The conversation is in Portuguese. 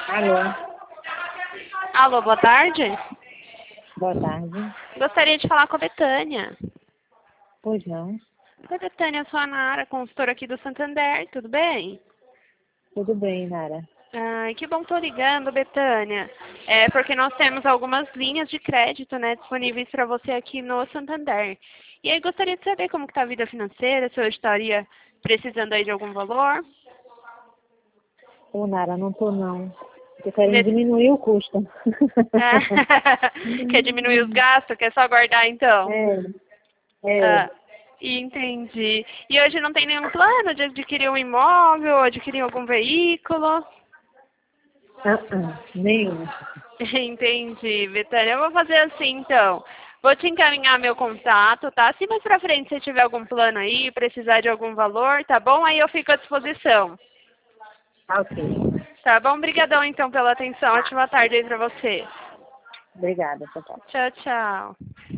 Alô, Alô, boa tarde. boa tarde. Gostaria de falar com a Betânia. Pois não, Oi, Betânia, eu sou a Nara, consultora aqui do Santander, tudo bem? tudo bem, Nara. Ai, que bom que tô ligando, Betânia. É porque nós temos algumas linhas de crédito, né, disponíveis para você aqui no Santander. E aí gostaria de saber como que tá a vida financeira, se eu estaria precisando aí de algum valor. Ô, Nara, não tô não. Tô querendo Bet- diminuir o custo. Ah, quer diminuir os gastos? Quer só guardar então? É, é. Ah, entendi. E hoje não tem nenhum plano de adquirir um imóvel, ou adquirir algum veículo? Nenhum. Entendi, Betânia. Eu vou fazer assim, então. Vou te encaminhar meu contato, tá? Se mais pra frente você tiver algum plano aí, precisar de algum valor, tá bom? Aí eu fico à disposição. Tá ok. Tá bom? Obrigadão, então, pela atenção. Tá. Ótima tarde aí pra você. Obrigada, tchau, tchau. Tchau, tchau.